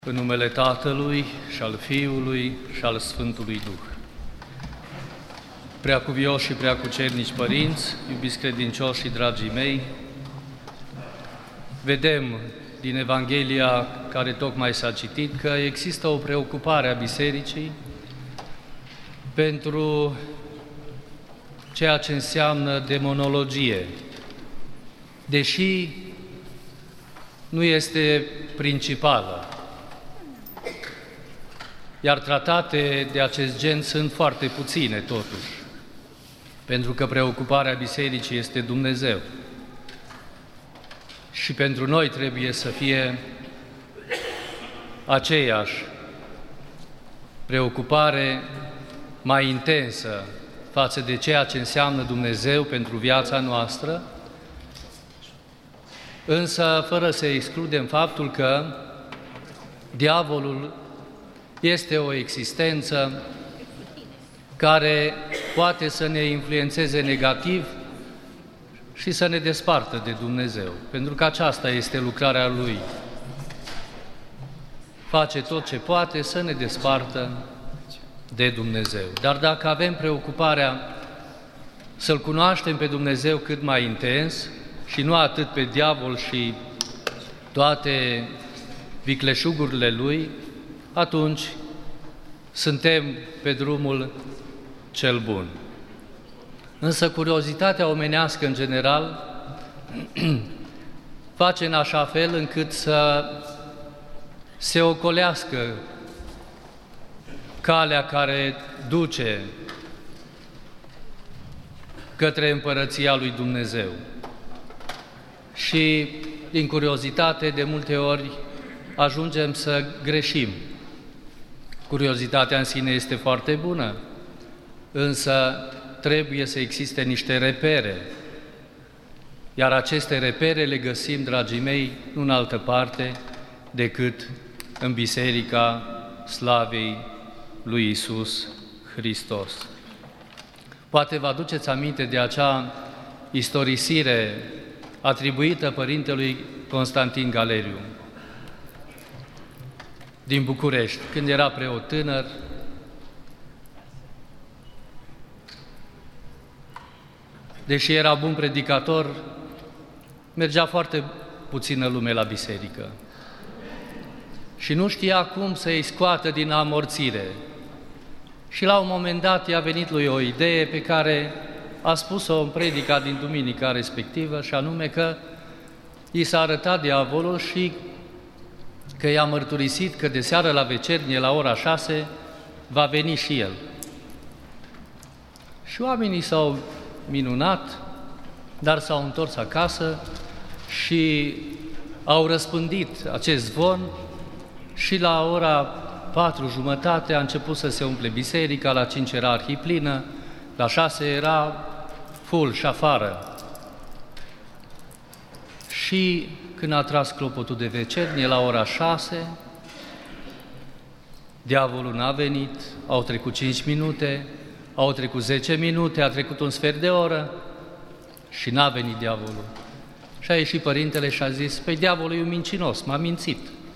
În numele Tatălui și al Fiului și al Sfântului Duh. Preacuvioși și preacucernici părinți, iubiți credincioși și dragii mei, vedem din Evanghelia care tocmai s-a citit că există o preocupare a Bisericii pentru ceea ce înseamnă demonologie, deși nu este principală. Iar tratate de acest gen sunt foarte puține, totuși, pentru că preocuparea Bisericii este Dumnezeu. Și pentru noi trebuie să fie aceeași preocupare mai intensă față de ceea ce înseamnă Dumnezeu pentru viața noastră, însă fără să excludem faptul că diavolul este o existență care poate să ne influențeze negativ și să ne despartă de Dumnezeu, pentru că aceasta este lucrarea lui. Face tot ce poate să ne despartă de Dumnezeu. Dar dacă avem preocuparea să-L cunoaștem pe Dumnezeu cât mai intens și nu atât pe diavol și toate vicleșugurile lui, atunci suntem pe drumul cel bun. Însă curiozitatea omenească, în general, face în așa fel încât să se ocolească calea care duce către Împărăția lui Dumnezeu. Și, din curiozitate, de multe ori ajungem să greșim. Curiozitatea în sine este foarte bună, însă trebuie să existe niște repere. Iar aceste repere le găsim, dragii mei, nu în altă parte decât în Biserica Slavei lui Iisus Hristos. Poate vă aduceți aminte de acea istorisire atribuită Părintelui Constantin Galeriu din București, când era preot tânăr, deși era bun predicator, mergea foarte puțină lume la biserică și nu știa cum să-i scoată din amorțire. Și la un moment dat i-a venit lui o idee pe care a spus-o în predica din duminica respectivă, și anume că i s-a arătat diavolul și că i-a mărturisit că de seară la vecernie, la ora 6, va veni și el. Și oamenii s-au minunat, dar s-au întors acasă și au răspândit acest zvon și la ora 4:30 a început să se umple biserica, la 5 era arhiplină, la 6 era full și afară. Și când a tras clopotul de vecernie, la ora 6, diavolul n-a venit, au trecut 5 minute, au trecut 10 minute, a trecut un sfert de oră și n-a venit diavolul. Și a ieșit părintele și a zis: păi diavolul e un mincinos, m-a mințit.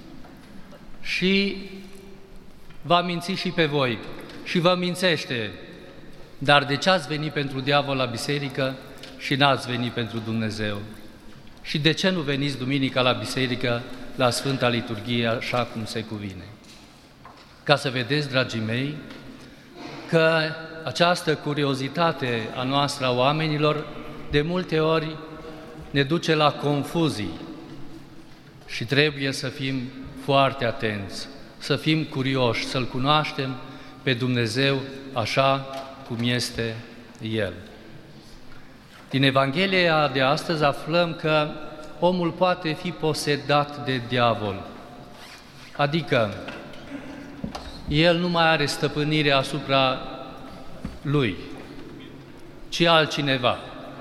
Și v-a mințit și pe voi și vă mințește. Dar de ce ați venit pentru diavol la biserică și n-ați venit pentru Dumnezeu? Și de ce nu veniți duminica la biserică, la Sfânta Liturghie, așa cum se cuvine? Ca să vedeți, dragii mei, că această curiozitate a noastră, a oamenilor, de multe ori ne duce la confuzii și trebuie să fim foarte atenți, să fim curioși, să-L cunoaștem pe Dumnezeu așa cum este El. Din Evanghelia de astăzi aflăm că omul poate fi posedat de diavol, adică el nu mai are stăpânire asupra lui, ci altcineva,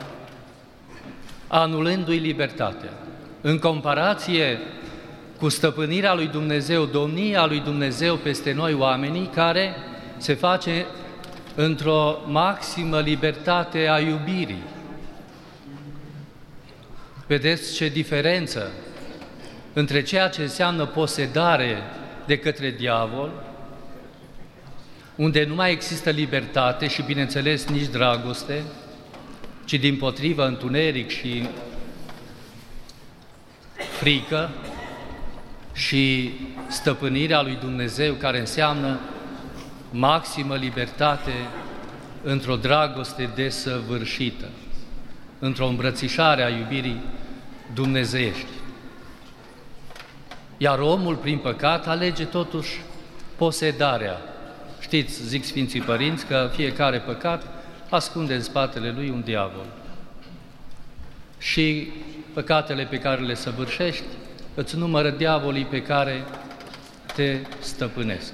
anulându-i libertatea. În comparație cu stăpânirea lui Dumnezeu, domnia lui Dumnezeu peste noi oamenii, care se face într-o maximă libertate a iubirii. Vedeți ce diferență între ceea ce înseamnă posedare de către diavol, unde nu mai există libertate și, bineînțeles, nici dragoste, ci dimpotrivă întuneric și frică și stăpânirea lui Dumnezeu, care înseamnă maximă libertate într-o dragoste desăvârșită, într-o îmbrățișare a iubirii dumnezeiești. Iar omul, prin păcat, alege totuși posedarea. Știți, zic Sfinții Părinți, că fiecare păcat ascunde în spatele lui un diavol. Și păcatele pe care le săvârșești îți numără diavolii pe care te stăpânesc.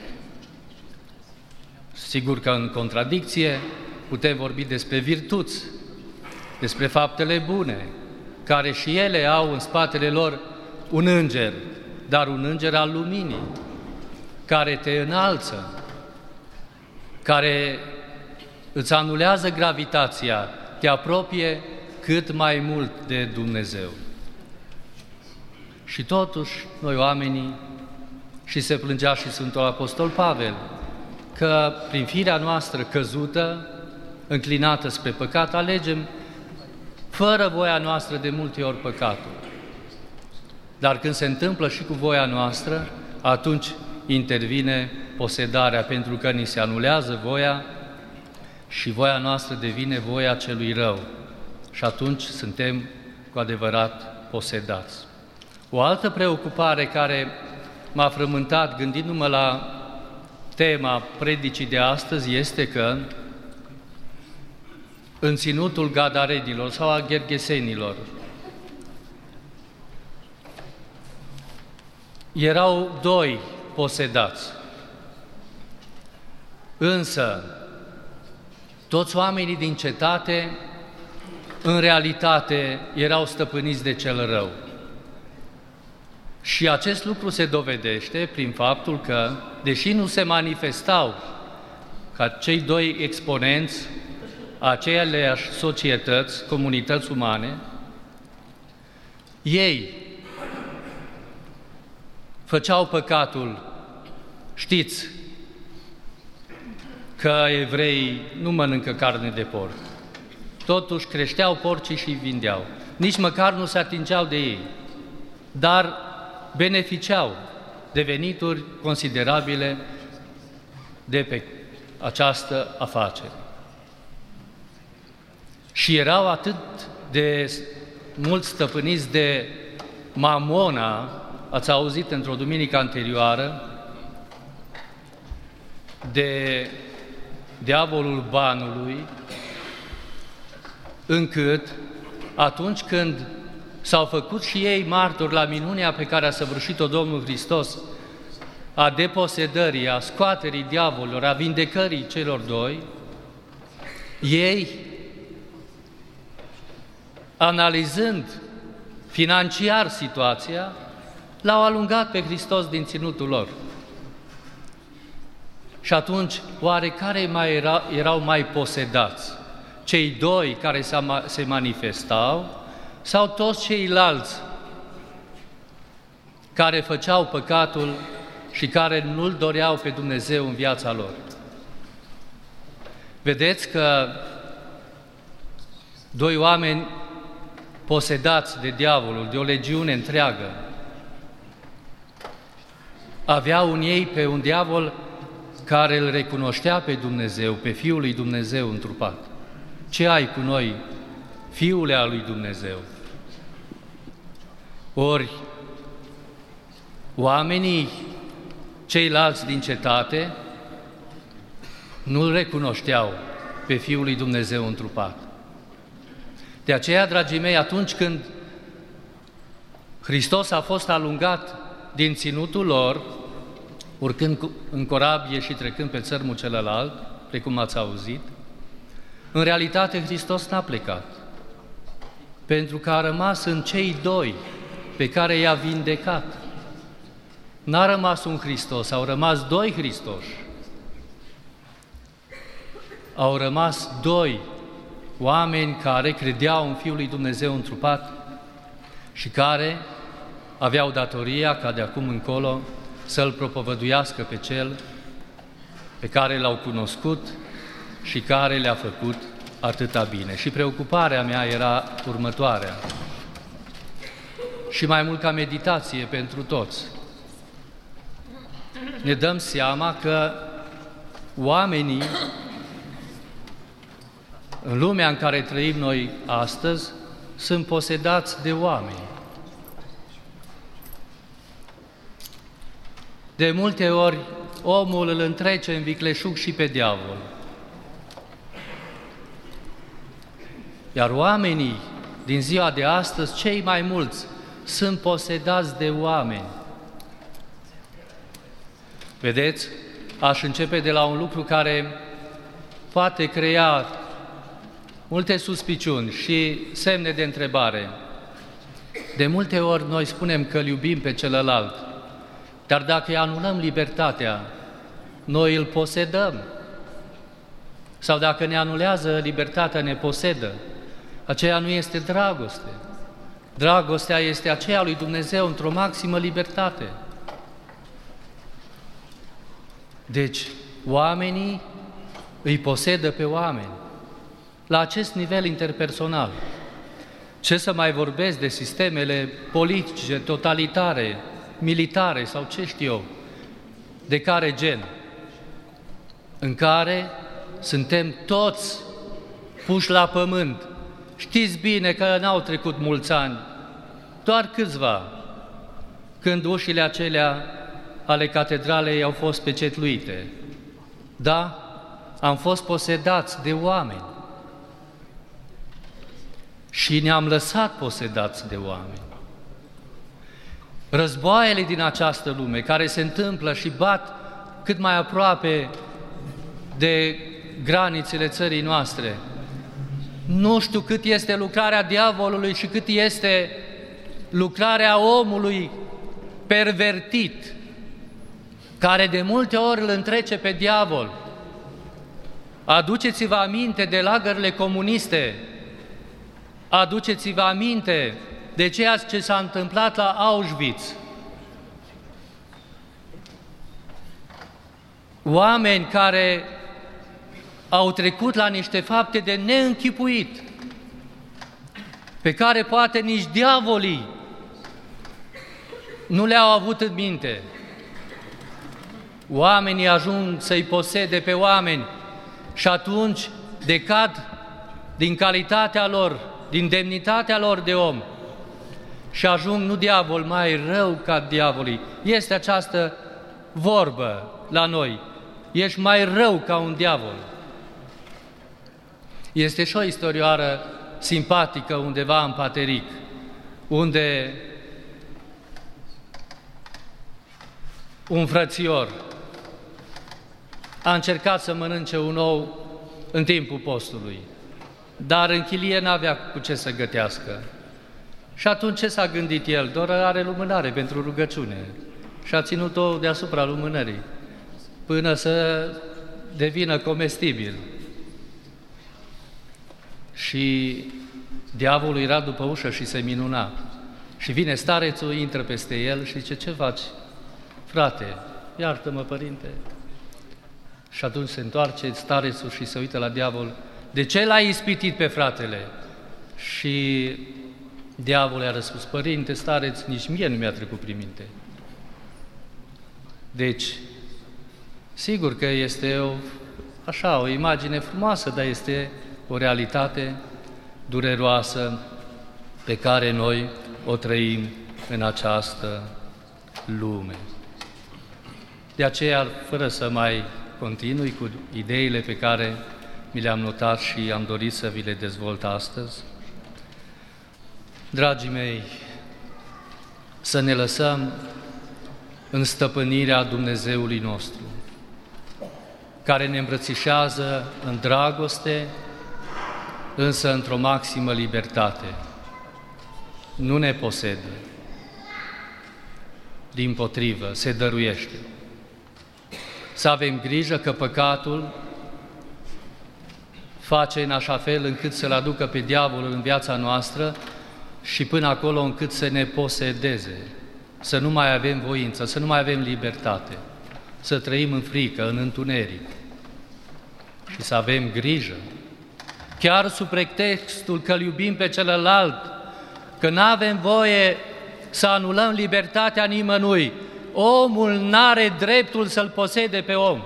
Sigur că în contradicție putem vorbi despre virtuți, despre faptele bune, care și ele au în spatele lor un înger, dar un înger al luminii, care te înalță, care îți anulează gravitația, te apropie cât mai mult de Dumnezeu. Și totuși, noi oamenii, și se plângea și Sfântul Apostol Pavel, că prin firea noastră căzută, înclinată spre păcat, alegem fără voia noastră de multe ori păcatul. Dar când se întâmplă și cu voia noastră, atunci intervine posedarea, pentru că ni se anulează voia și voia noastră devine voia celui rău. Și atunci suntem cu adevărat posedați. O altă preocupare care m-a frământat gândindu-mă la tema predicii de astăzi este că în ținutul gadarenilor sau a gherghesenilor erau doi posedați. Însă, toți oamenii din cetate, în realitate, erau stăpâniți de cel rău. Și acest lucru se dovedește prin faptul că, deși nu se manifestau ca cei doi exponenți aceleiași societăți, comunități umane, ei făceau păcatul, știți că evreii nu mănâncă carne de porc, totuși creșteau porcii și îi vindeau, nici măcar nu se atingeau de ei, dar beneficiau de venituri considerabile de pe această afacere. Și erau atât de mult stăpâniți de mamona, ați auzit într-o duminică anterioară, de diavolul banului, încât atunci când s-au făcut și ei martori la minunea pe care a săvârșit-o Domnul Hristos, a deposedării, a scoaterii diavolilor, a vindecării celor doi, ei, analizând financiar situația, l-au alungat pe Hristos din ținutul lor. Și atunci, oare care erau mai posedați? Cei doi care se manifestau sau toți ceilalți care făceau păcatul și care nu-L doreau pe Dumnezeu în viața lor? Vedeți că doi oameni posedați de diavolul, de o legiune întreagă, aveau în ei pe un diavol care îl recunoștea pe Dumnezeu, pe Fiul lui Dumnezeu întrupat. Ce ai cu noi, Fiule al lui Dumnezeu? Ori oamenii ceilalți din cetate nu-L recunoșteau pe Fiul lui Dumnezeu întrupat. De aceea, dragii mei, atunci când Hristos a fost alungat din ținutul lor, urcând în corabie și trecând pe țărmul celălalt, precum ați auzit, în realitate Hristos n-a plecat, pentru că a rămas în cei doi pe care i-a vindecat. N-a rămas un Hristos, au rămas doi Hristoși. Au rămas doi oameni care credeau în Fiul lui Dumnezeu întrupat și care aveau datoria ca de acum încolo să-L propovăduiască pe Cel pe care L-au cunoscut și care le-a făcut atâta bine. Și preocuparea mea era următoarea, și mai mult ca meditație pentru toți. Ne dăm seama că oamenii, în lumea în care trăim noi astăzi, sunt posedați de oameni. De multe ori, omul îl întrece în vicleșug și pe diavol. Iar oamenii din ziua de astăzi, cei mai mulți, sunt posedați de oameni. Vedeți? Aș începe de la un lucru care poate crea multe suspiciuni și semne de întrebare. De multe ori noi spunem că îl iubim pe celălalt, dar dacă îi anulăm libertatea, noi îl posedăm. Sau dacă ne anulează libertatea, ne posedă. Aceea nu este dragoste. Dragostea este aceea lui Dumnezeu într-o maximă libertate. Deci, oamenii îi posedă pe oameni la acest nivel interpersonal. Ce să mai vorbesc de sistemele politice, totalitare, militare sau ce știu eu, de care gen, în care suntem toți puși la pământ. Știți bine că n-au trecut mulți ani, doar câțiva, când ușile acelea ale catedralei au fost pecetluite. Da, am fost posedați de oameni și ne-am lăsat posedați de oameni. Războaiele din această lume, care se întâmplă și bat cât mai aproape de granițele țării noastre, nu știu cât este lucrarea diavolului și cât este lucrarea omului pervertit, care de multe ori îl întrece pe diavol. Aduceți-vă aminte de lagările comuniste, aduceți-vă aminte de ceea ce s-a întâmplat la Auschwitz. Oameni care au trecut la niște fapte de neînchipuit, pe care poate nici diavolii nu le-au avut în minte. Oamenii ajung să-i posede pe oameni și atunci decad din calitatea lor, din demnitatea lor de om și ajung nu diavol, mai rău ca diavolii. Este această vorbă la noi, ești mai rău ca un diavol. Este și o istorioară simpatică undeva în Pateric, unde un frățior a încercat să mănânce un ou în timpul postului, dar în chilie n-avea cu ce să gătească. Și atunci ce s-a gândit el? Doar are lumânare pentru rugăciune și a ținut-o deasupra lumânării până să devină comestibil. Și diavolul era după ușă și se minuna. Și vine starețul, intră peste el și zice: ce faci, frate? Iartă-mă, părinte. Și atunci se întoarce starețul și se uită la diavol: de ce l-ai ispitit pe fratele? Și diavolul i-a răspuns: părinte, stareț, nici mie nu mi-a trecut prin minte. Deci, sigur că este o imagine frumoasă, dar este o realitate dureroasă pe care noi o trăim în această lume. De aceea, fără să mai continui cu ideile pe care mi le-am notat și am dorit să vi le dezvolt astăzi, dragii mei, să ne lăsăm în stăpânirea Dumnezeului nostru, care ne îmbrățișează în dragoste, însă într-o maximă libertate. Nu ne posedă, dimpotrivă, se dăruiește. Să avem grijă că păcatul face în așa fel încât să-l aducă pe diavolul în viața noastră și până acolo încât să ne posedeze. să nu mai avem voință, să nu mai avem libertate, să trăim în frică, în întuneric și să avem grijă, chiar sub pretextul că îl iubim pe celălalt, că nu avem voie să anulăm libertatea nimănui. Omul n-are dreptul să-l posede pe om.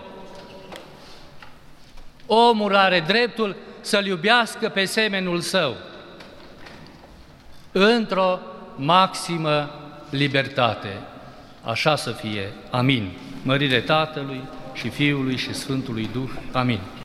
Omul are dreptul să-l iubească pe semenul său, într-o maximă libertate. Așa să fie. Amin. Mărire Tatălui și Fiului și Sfântului Duh. Amin.